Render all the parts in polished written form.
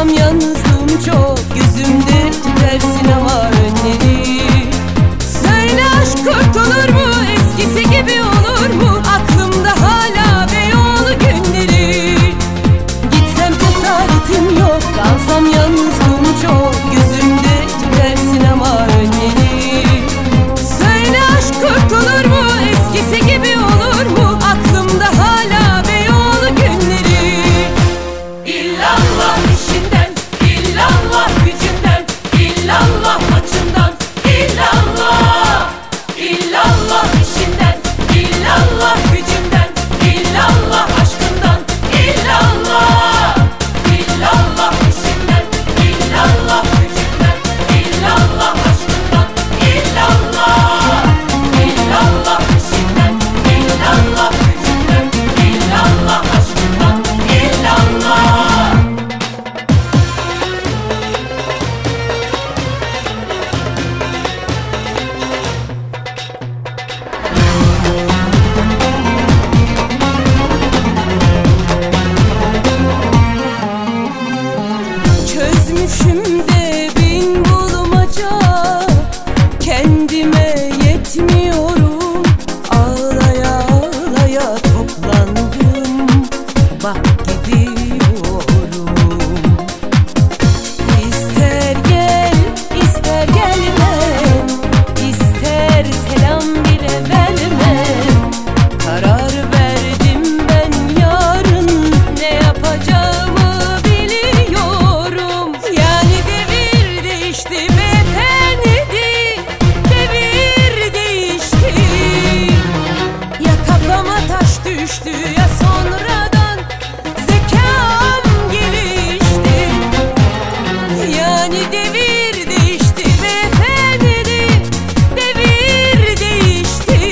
Kalsam yalnızlığım çok, gözümde tütersin ama önleri. Söyle aşk kurtulur mu, eskisi gibi olur mu? Aklımda hala Beyoğlu günleri. Gitsem cesaretim yok, kalsam yalnızlığım çok, gözümde tütersin ama önleri. Söyle aşk kurtulur mu, eskisi gibi olur mu? Aklımda hala Beyoğlu günleri. İllallah işinden, illallah gücünden, illallah maçından, illallah. İllallah işinden, illallah gücünden, illallah aşkından, illallah. İllallah işinden, illallah gücünden, illallah aşkından, illallah. İllallah işinden, illallah gücünden, illallah aşkından, illallah. Çözmüşüm de bin bulmaca, kendime yetmiyorum. Ağlaya ağlaya toplandım, bak gidiyorum. İster gel, ister gelme, ister selam bile verme. Karar verdim ben, yarın ne yapacağımı biliyorum. Yani devir değişti beyefendi, devir değişti. Ya kafama taş düştü, ya sonradan zekam gelişti. Yani devir değişti beyefendi, devir değişti.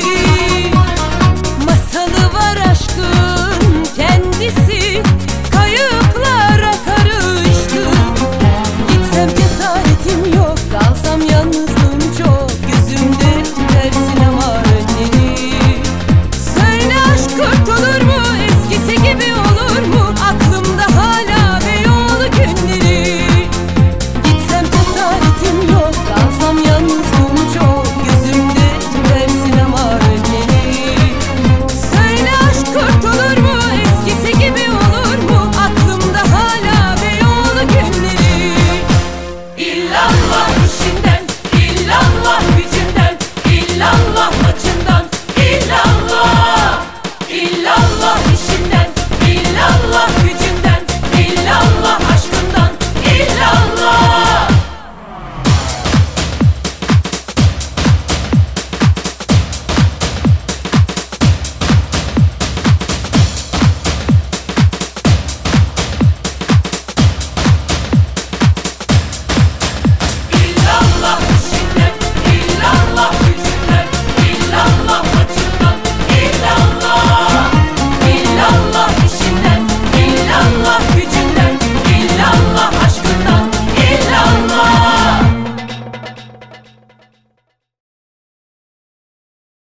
Masalı var aşkın kendisi, kayıplara karıştı. Gitsem cesaretim yok, kalsam yalnızlığım çok, gözümde tütersin ama önleri. Söyle aşk kurtulur mu, eskisi gibi olur mu? Aklımda hala Beyoğlu günleri. Gitsem cesaretim yok, kalsam yalnızlığım çok, gözümde tütersin ama önleri. Söyle aşk kurtulur mu, eskisi gibi olur mu? Aklımda hala Beyoğlu günleri. İllallah işinden, illallah gücünden, illallah maçından, illallah. İllallah